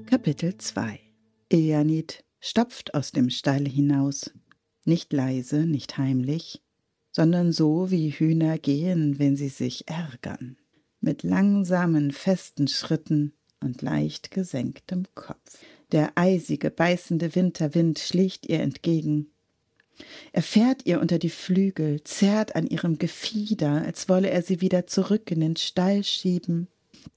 Kapitel 2 Eanit stapft aus dem Stall hinaus, nicht leise, nicht heimlich, sondern so, wie Hühner gehen, wenn sie sich ärgern, mit langsamen, festen Schritten und leicht gesenktem Kopf. Der eisige, beißende Winterwind schlägt ihr entgegen. Er fährt ihr unter die Flügel, zerrt an ihrem Gefieder, als wolle er sie wieder zurück in den Stall schieben.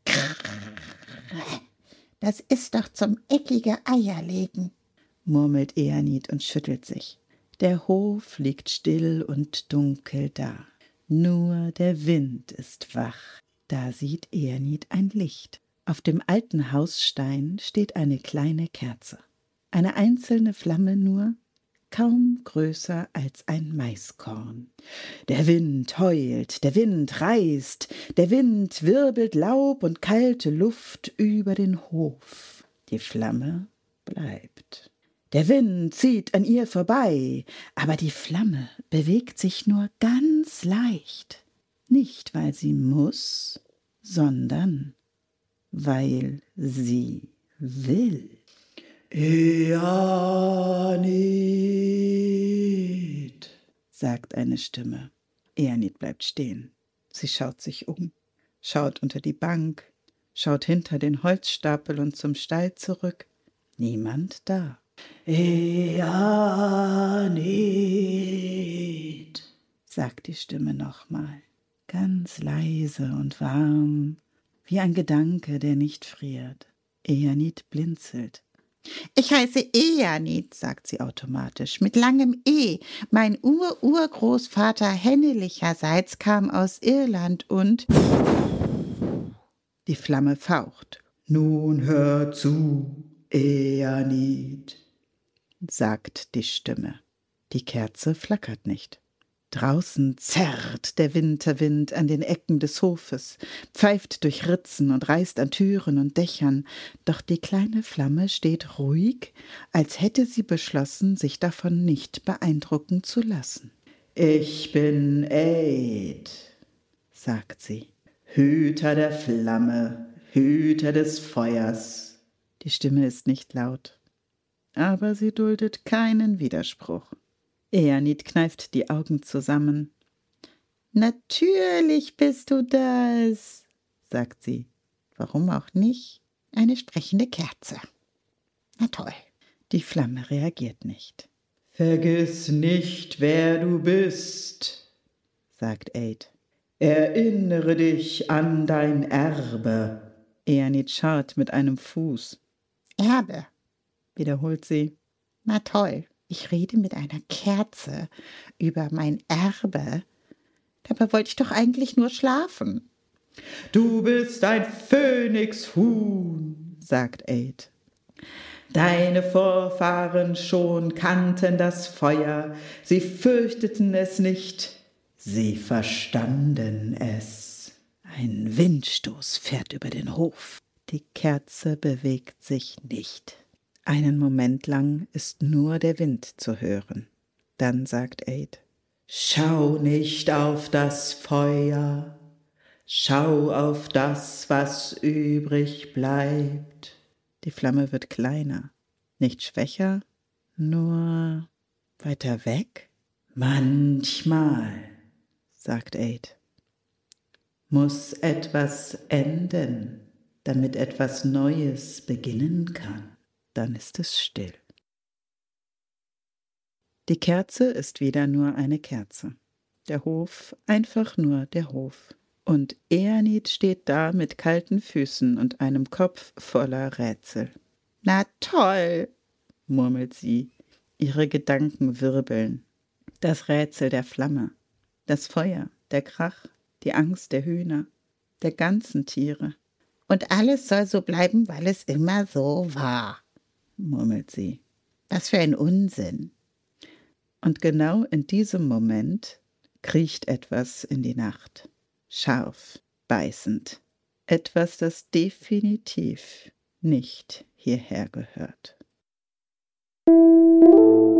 Das ist doch zum eckige Eierlegen, murmelt Eanit und schüttelt sich. Der Hof liegt still und dunkel da. Nur der Wind ist wach. Da sieht Eanit ein Licht. Auf dem alten Hausstein steht eine kleine Kerze. Eine einzelne Flamme nur, kaum größer als ein Maiskorn. Der Wind heult, der Wind reißt, der Wind wirbelt Laub und kalte Luft über den Hof. Die Flamme bleibt. Der Wind zieht an ihr vorbei, aber die Flamme bewegt sich nur ganz leicht. Nicht, weil sie muss, sondern weil sie will. Eanit, sagt eine Stimme. Eanit bleibt stehen. Sie schaut sich um, schaut unter die Bank, schaut hinter den Holzstapel und zum Stall zurück. Niemand da. Eanit, sagt die Stimme nochmal, ganz leise und warm, wie ein Gedanke, der nicht friert. Eanit blinzelt. Ich heiße Eanit, sagt sie automatisch, mit langem E. Mein Urgroßvater Hennelicherseits kam aus Irland und... Die Flamme faucht. Nun hör zu, Eanit, sagt die Stimme. Die Kerze flackert nicht. Draußen zerrt der Winterwind an den Ecken des Hofes, pfeift durch Ritzen und reißt an Türen und Dächern, doch die kleine Flamme steht ruhig, als hätte sie beschlossen, sich davon nicht beeindrucken zu lassen. Ich bin Eid, sagt sie. Hüter der Flamme, Hüter des Feuers. Die Stimme ist nicht laut, aber sie duldet keinen Widerspruch. Eanit kneift die Augen zusammen. Natürlich bist du das, sagt sie. Warum auch nicht? Eine sprechende Kerze. Na toll. Die Flamme reagiert nicht. Vergiss nicht, wer du bist, sagt Eid. Erinnere dich an dein Erbe. Eanit schaut mit einem Fuß. Erbe, wiederholt sie. Na toll. Ich rede mit einer Kerze über mein Erbe. Dabei wollte ich doch eigentlich nur schlafen. Du bist ein Phönixhuhn, sagt Eid. Deine Vorfahren schon kannten das Feuer, sie fürchteten es nicht, sie verstanden es. Ein Windstoß fährt über den Hof. Die Kerze bewegt sich nicht. Einen Moment lang ist nur der Wind zu hören. Dann sagt Eid: Schau nicht auf das Feuer, schau auf das, was übrig bleibt. Die Flamme wird kleiner, nicht schwächer, nur weiter weg. Manchmal, sagt Eid, muss etwas enden, damit etwas Neues beginnen kann. Dann ist es still. Die Kerze ist wieder nur eine Kerze. Der Hof einfach nur der Hof. Und Eanit steht da mit kalten Füßen und einem Kopf voller Rätsel. Na toll, murmelt sie. Ihre Gedanken wirbeln. Das Rätsel der Flamme, das Feuer, der Krach, die Angst der Hühner, der ganzen Tiere. Und alles soll so bleiben, weil es immer so war, murmelt sie. Was für ein Unsinn. Und genau in diesem Moment kriecht etwas in die Nacht. Scharf, beißend. Etwas, das definitiv nicht hierher gehört.